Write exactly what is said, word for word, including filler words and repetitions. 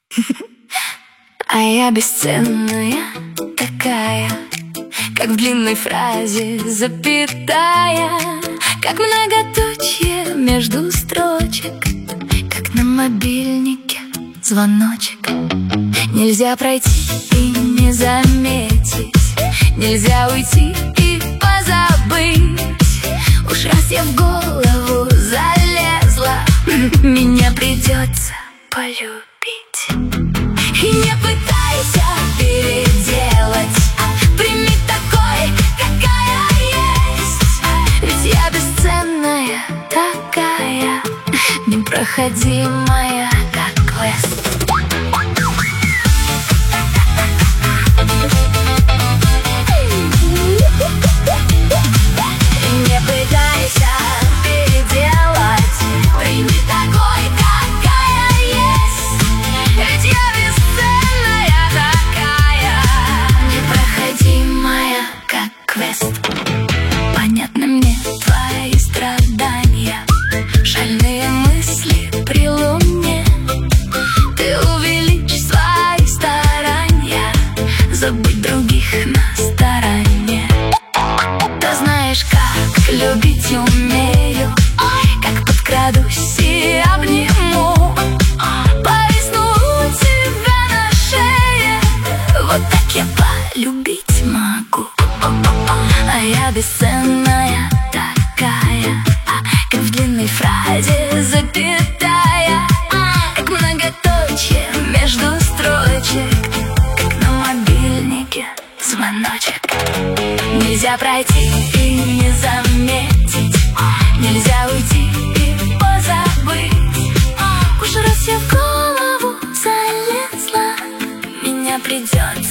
А я бесценная такая, как в длинной фразе запятая, как многоточие между строчек, как на мобильнике звоночек. Нельзя пройти и не заметить, нельзя уйти и позабыть. Уж раз я в голову залезла, меня придется полюбить. И не пытайся переделать, прими такой, какая есть. Ведь я бесценная такая, непроходимая, как квест. Не пытайся переделать, прими такой, какая есть. Ведь я бесценная такая, непроходимая, как квест. Понятны мне твои страдания, шальные мысли при луне. Ты увеличь свои старания, забыть других на стороне. Ты знаешь, как любить умею, как подкрадусь и обниму, повисну у тебя на шее. Вот так я полюбить могу. А я бесценная такая, как в длинной фразе запятая, как многоточие между строчек, как на мобильнике звоночек. Нельзя пройти и не заметить, нельзя уйти и позабыть. Уж раз я в голову залезла, меня придется